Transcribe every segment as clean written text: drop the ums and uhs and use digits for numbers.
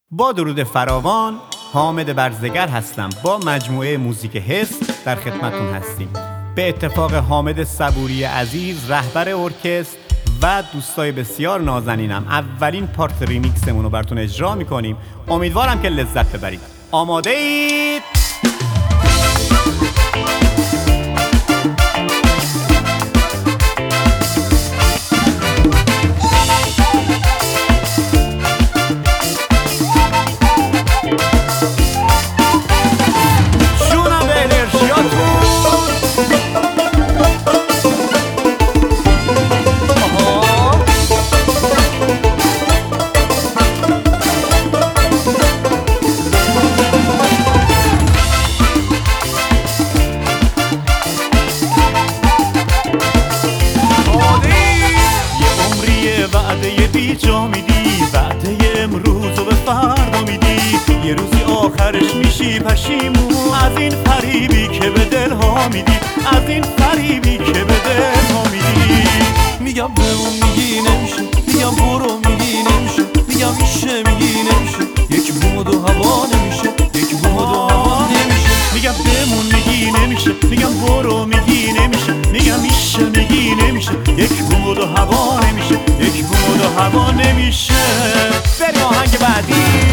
با درود فراوان، حامد برزگر هستم. با مجموعه موزیک حس در خدمتون هستیم. به اتفاق حامد صبوری عزیز، رهبر ارکستر و دوستای بسیار نازنینم، اولین پارت ریمیکسمون رو براتون اجرا میکنیم. امیدوارم که لذت ببرید. آماده اید؟ جا میدی وعده امروز و به فردا میدی، یه روزی آخرش میشی پشیمون از این فریبی که به دلها میدی، از این فریبی که به دلها میدی. میگم بمون میگی نمیشه، میگم برو میگی نمیشه، میگم میشه میگی نمیشه، یک باد و هوا نمیشه، یک باد و هوا نمیشه. میگم بمون میگی نمیشه، میگم برو میگی نمیشه، میگم میشه میگی نمیشه، یک باد و هوا نمیشه، یک باد و هوا نمیشه. بریم آهنگ بعدی.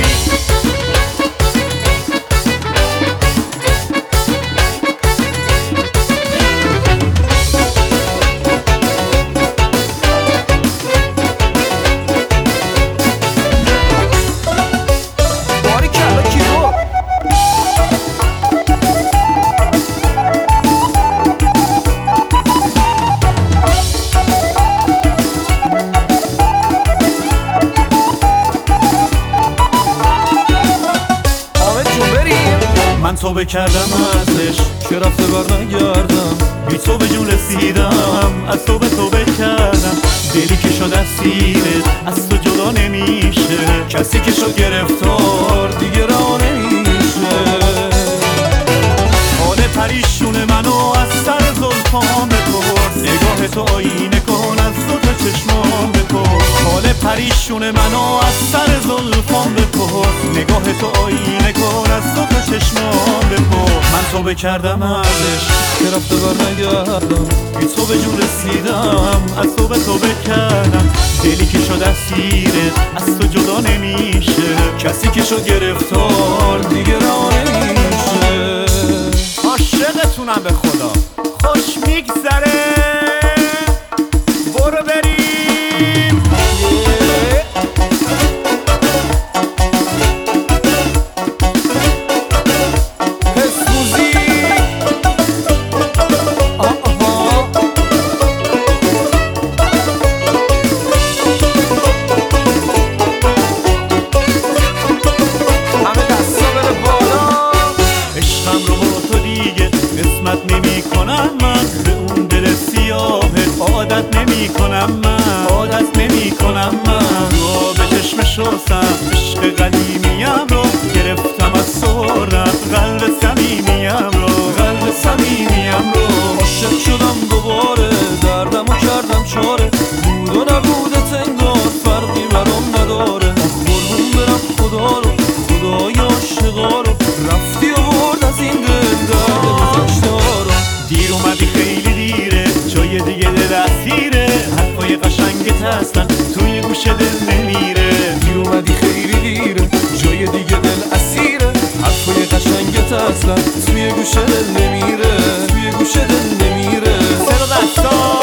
من توبه کردم ازش که رفته بر نگردم، بی تو به جون رسیدم، از توبه کردم. دلی که شد اسیرت از تو جدا نمیشه، کسی که شد گرفتار دیگه راه نمیشه. حال پریشون منو از سر زلفام بپرس، نگاه تو آینه کن از دو تا چشمام بپرس. حال پریشون منو از سر زلفام بپرس، نگاه تو آینه کن از دو تا چشمام بپرس. من توبه کردم ازش که رفته بر نگردم، بی تو به جون رسیدم، از توبه کردم. دلی که شد اسیرت از تو جدا نمیشه، کسی که شد گرفتار دیگه راه نمیشه. عاشقتونم به خدا، خوش میگذره. برو بریم. عادت نمی کنم من رو به چشم شستم، عشق قدیمیم رو گرفتم از صورت، قلب صمیمیم رو عاشق شدم دوباره، دردمو کردم چاره، بود و نبودت انگار فرقی برام نداره. قربون برم خدا رو، خدای عاشقا رو، رفتی و برد از این دل درد گذشته رو. دیر اومدی خیلی دیره، جای دیگه دل اسیره، حرفای قشنگت هستن توی گوش دل نمیره. دیر اومدی خیلی دیره، جای دیگه دل اسیره، حرفای قشنگت هستن توی گوش دل نمیره، توی گوش دل نمیره. سر دستا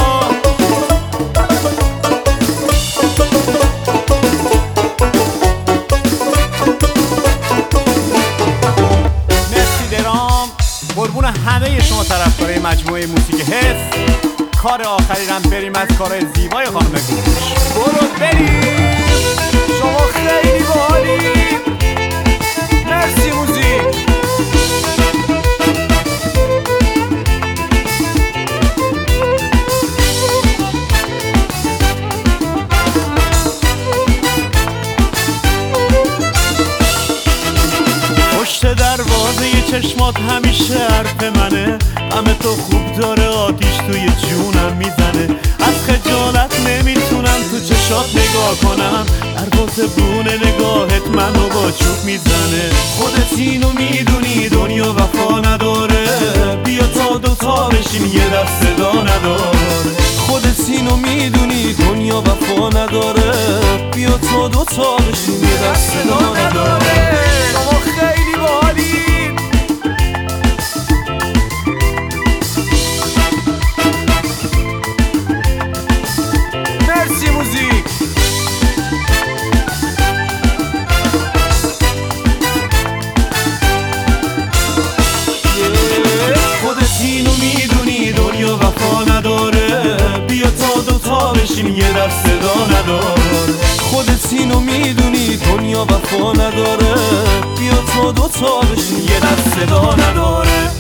قربون همه شما طرفدارای مجموعه موزیک حس. کار آخری رم بریم از کارهای زیبای خانم گوش. برو بریم. شما خیلی باحالید. مرسی موزیک. پشت دروازه چشمات همیشه حرف منه، غم تو خوب داره آتیش توی جونم میزنه. از خجالت نمیتونم تو چشات نگاه کنم، در بونه نگاهت منو چوب میزنه. خودت اینو میدونی دنیا وفا نداره، بیا تا دوتا بشیم یه دست صدا نداره. خودت اینو میدونی دنیا وفا نداره، بیا تا دوتا بشیم یه دست صدا نداره. شما خیلی باحالید. مرسی موزیک. خودت اینو میدونی دنیا وفا نداره، بیا تا دوتا بشیم یه دست صدا نداره. خودت اینو میدونی دنیا وفا نداره، بیا تا دوتا بشیم یه دست صدا نداره.